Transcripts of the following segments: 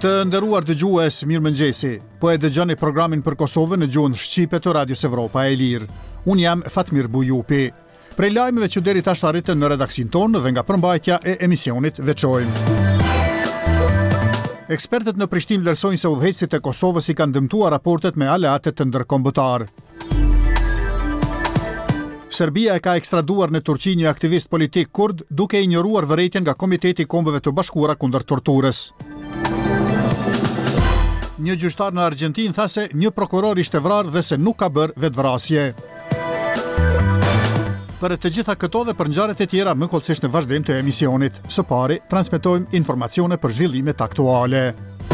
Të nderuar dëgjues, mirëmëngjesi. Po e dëgjoni programin për Kosovën në gjuhën shqipe të Radios Evropa e Lirë. Unë jam Fatmir Bujupi. Prej lajmeve që deri tash arritën në redaksin tonë dhe nga përmbajtja e emisionit veçojmë. Ekspertët në Prishtinë vlerësojnë se udhëheqësit e Kosovës i kanë dëmtuar raportet me aleatet të ndërkombëtar. Serbia e ka ekstraduar në Turqi një aktivist politik kurd duke injoruar vërejtjen nga Komiteti i Kombeve të Bashkuara kundër torturës. Një gjyqtar në Argjentinë tha se një prokuror ishte vrarë dhe se nuk ka bërë vetvrasje. Për të gjitha këto dhe për ngjarjet e tjera më kollësisht në vazhdim të emisionit. Së pari, transmetojmë informacione për zhvillimet aktuale.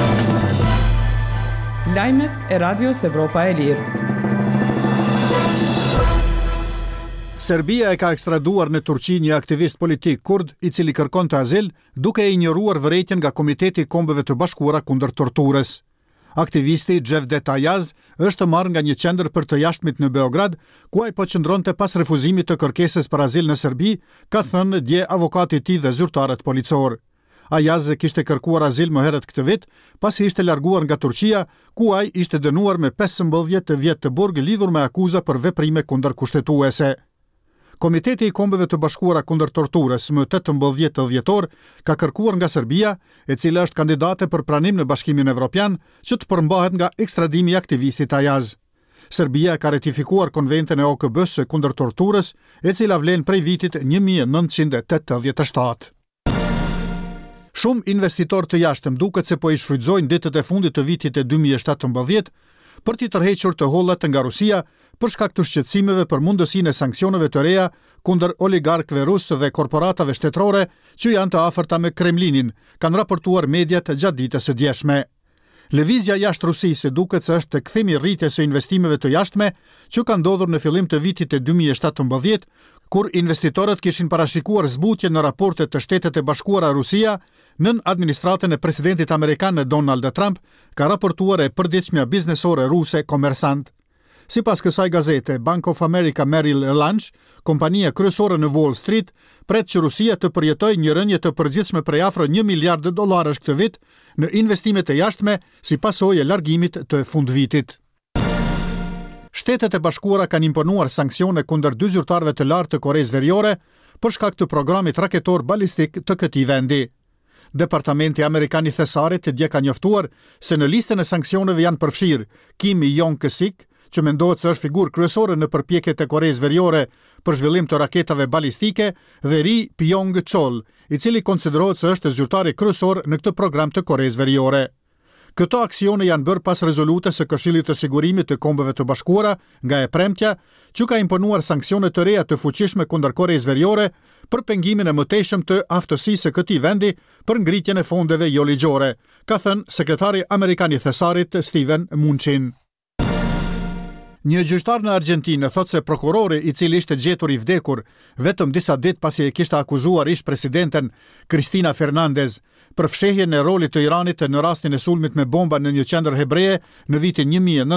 Lajmet e Radios Evropa e Lirë. Serbia e ka ekstraduar në Turqi një aktivist politik kurd i cili kërkonte azil duke injoruar vërejtjen nga Komiteti i Kombeve të Bashkuara kundër torturës. Aktivisti Cevdet Ayaz është marrë nga një qendër për të jashtëmit në Beograd, ku ai po qëndronte pas refuzimit të kërkesës për azil në Serbi, ka thënë dje avokati i tij dhe zyrtarët policor. Ayaz kishte kërkuar azil më herët këtë vit, pasi ishte larguar nga Turqia, ku ai ishte dënuar me 15 vjet të burg lidhur me akuza për veprime kundër kushtetuese. Komiteti i Kombeve të Bashkuara kundër torturës më 18 dhjetor ka kërkuar nga Serbia, e cila është kandidate për pranim në Bashkimin Evropian, që të përmbahet nga ekstradimi i aktivistit Ayaz. Serbia ka ratifikuar konventën e OKB-s kundër torturës, e cila vlen prej vitit 1987. Shumë investitorë të jashtëm duket se po i shfrytëzojnë ditët e fundit të vitit e 2017 për t'i tërhequr të hollat nga Rusia për shkak të shqetësimeve për mundësinë e sanksioneve të reja kundër oligarkëve rusë dhe korporatave shtetërore që janë të afërta me Kremlinin, kanë raportuar mediat gjatë ditës së djeshme. Lëvizja jashtë Rusisë duket se është kthimi i rritjes së investimeve të jashtme që ka ndodhur në fillim të vitit e 2017, kur investitorët kishin parashikuar zbutje në raportet të Shtetet e Bashkuara Rusia nën administratën e presidentit amerikan Donald Trump, ka raportuar e përditshmja biznesore ruse Kommersant. Sipas kësaj gazete, Bank of America Merrill Lynch, kompania kryesore në Wall Street, pret që Rusia të përjetojë një rënje të përgjithshme prej afro $1 miliard këtë vit në investimet e jashtme si pasojë e largimit të fundvitit. Shtetet e Bashkuara kanë imponuar sanksione kundër 2 zyrtarëve të lartë të Koreas Veriore për shkak të programit raketor balistik të këtij vendi. Departamenti Amerikan i Thesarit dje ka njoftuar se në listën e sanksioneve janë përfshirë Kim Jong-sik, që mendohet se është figurë kryesore në përpjekjet e Koreas Veriore për zhvillim të raketave balistike, dhe Ri Pyong-chol, i cili konsiderohet se është zyrtari kryesor në këtë program të Koreas Veriore. Këto aksione janë bërë pas rezolutës së Këshillit të Sigurimit të Kombeve të Bashkuara nga e premtja, që ka imponuar sanksione të reja të fuqishme kundër Koreas Veriore për pengimin e mëtejshëm të aftësisë së këtij vendi për ngritjen e fondeve jo ligjore, ka thënë sekretari amerikan i Thesarit Steven Mnuchin. Një gjyqtar në Argjentinë thotë se prokurori i cili ishte gjetur i vdekur vetëm disa ditë pasi e kishte akuzuar ish-presidenten Cristina Fernandez për fshehjen e rolit të Iranit në rastin e sulmit me bomba në një qendër hebreje në vitin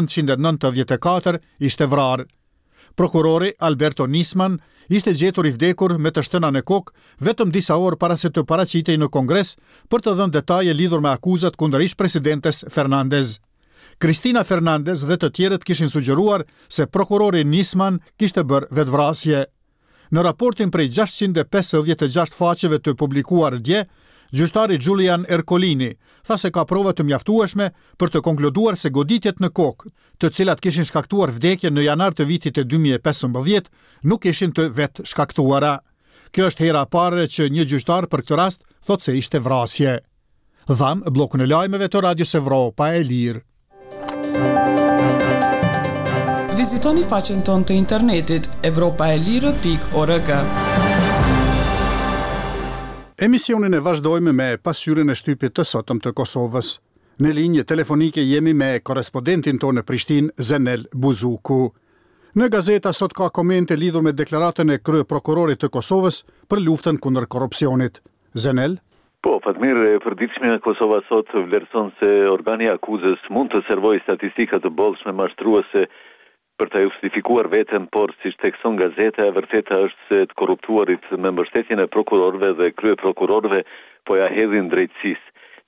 1994 ishte vrarë. Prokurori Alberto Nisman ishte gjetur i vdekur me të shtëna në kokë vetëm disa orë para se të paraqitej në Kongres për të dhënë detaje lidhur me akuzat kundër ish-presidentes Fernandez. Cristina Fernandez dhe të tjerët kishin sugjeruar se prokurori Nisman kishte bërë vetvrasje. Në raportin prej 656 faqeve të publikuar dje, gjyqtari Julian Ercolini tha se ka prova të mjaftueshme për të konkluduar se goditjet në kokë, të cilat kishin shkaktuar vdekje në janar të vitit e 2015, nuk ishin të vetë shkaktuara. Kjo është hera e parë që një gjyqtar për këtë rast thotë se ishte vrasje. Dham bllokun e lajmeve të Radios Evropa e Lirë. Vizitoni faqen tonë të internetit evropaelire.org. Emisionin e vazhdojmë me pasqyrën e shtypit të sotëm të Kosovës. Në linjë telefonike jemi me korespondentin tonë në Prishtinë, Zenel Buzuku. Në gazeta sot ka komente lidhur me deklaratën e kryeprokurorit të Kosovës për luftën kundër korrupsionit. Zenel? Po, Fatmir, e përditshmja Kosova sot vlerëson se organi i akuzës mund të servojë statistika të bollshme mashtruese për të justifikuar veten, por siç thekson gazeta, e vërteta është se të korruptuarit me mbështetjen e prokurorëve dhe kryeprokurorëve po ja hedhin drejtësisë.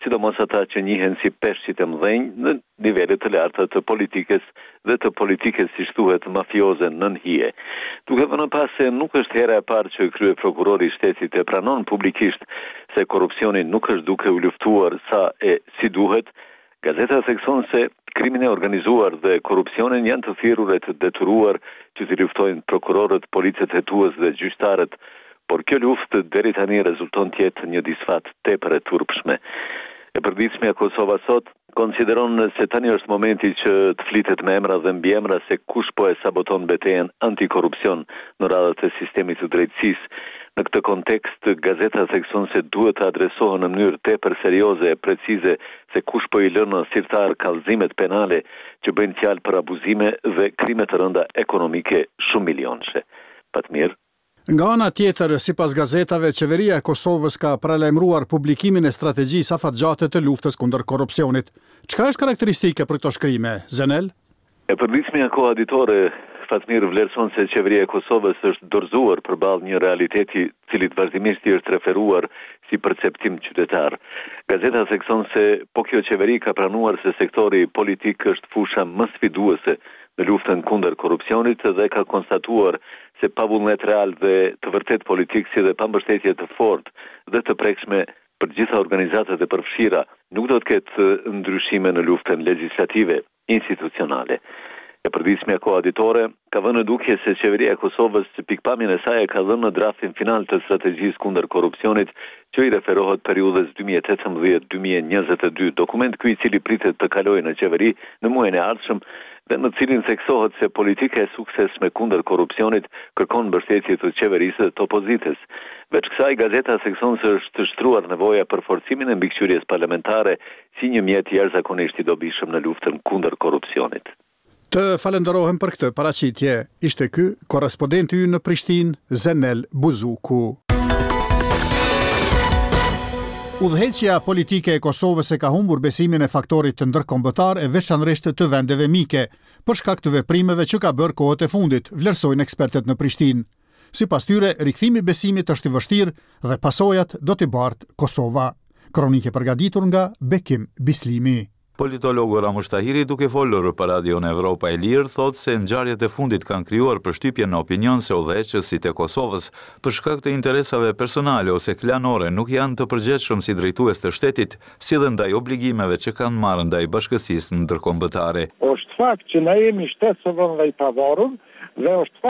sidomos ata që njihen si peshqit e mëdhenj në nivelet të larta të politikës dhe të politikës si thuhet mafioze nën hije. Duke vënë pas se nuk është hera e parë që krye prokurori i shtetit e pranon publikisht se korrupsioni nuk është duke u luftuar sa e si duhet, gazeta thekson se krimin e organizuar dhe korrupsionin janë të thirrur e të detyruar që të luftojnë prokurorët, policët hetues dhe gjyqtarët, por kjo luftë deri tani rezulton të jetë një disfat tepër e turpshme. E përditshmja Kosova sot konsideron se tani është momenti që të flitet me emra dhe mbiemra se kush po e saboton betejën antikorrupsion në radhët e sistemit të drejtësisë. Në këtë kontekst, gazeta thekson se duhet të adresohen në mënyrë tepër serioze e precize se kush po i lënë sirtar kallëzimet penale që bëjnë fjalë për abuzime dhe krime të rënda ekonomike shumë milionëshe. Patmir. Nga ana tjetër, sipas gazetave, qeveria e Kosovës ka paralajmëruar publikimin e strategjisë afatgjate të luftës kundër korrupsionit. Çka është karakteristike për këto shkrime, Zenel? E përditshmja koaditore Fatmir vlerëson se qeveria e Kosovës është dorëzuar përballë një realiteti cilit vazhdimisht i është referuar si perceptim qytetar. Gazeta thekson se po kjo qeveri ka pranuar se sektori politik është fusha më sfiduese në luftën kundër korrupsionit dhe ka konstatuar se pa vullnet real dhe të vërtet politik si dhe pa mbështetje të fortë dhe të prekshme për gjitha organizatat e përfshira nuk do të ketë ndryshime në luftën legjislative institucionale. E përditshmja koaditore ka vënë në dukje se qeveria e Kosovës pikpamjen e saj ka dhënë në draftin final të strategjisë kundër korrupsionit që i referohet periudhës 2018-2022, dokument ky i cili pritet të kalojë në qeveri në muajin e ardhshëm dhe në cilin theksohet se politika e suksesshme kundër korrupsionit kërkon mbështetje të qeverisë dhe të opozitës. Veç kësaj, gazeta thekson se është shtruar nevoja për forcimin e mbikëqyrjes parlamentare si një mjet jashtëzakonisht i dobishëm në luftën kundër korrupsionit. Të falenderohem për këtë paraqitje. Ishte ky korrespondenti ynë në Prishtinë, Zenel Buzuku. Udhëheqja politike e Kosovës e ka humbur besimin e faktorit të ndërkombëtar e veçanërisht të vendeve mike, për shkak të veprimeve që ka bërë kohët e fundit, vlerësojnë ekspertët në Prishtinë. Sipas tyre, rikthimi i besimit është i vështirë dhe pasojat do t'i bartë Kosova. Kronike përgatitur nga Bekim Bislimi. Politologu Ramush Tahiri, duke folur për Radion Evropa e Lirë, thotë se ngjarjet e fundit kanë krijuar përshtypje në opinion se udhëheqësit e Kosovës për shkak të interesave personale ose klanore nuk janë të përgjithshëm si drejtues të shtetit, si dhe ndaj obligimeve që kanë marrë ndaj bashkësisë ndërkombëtare. Është fakt që ne jemi shtet së vënë dhe i pavarur dhe është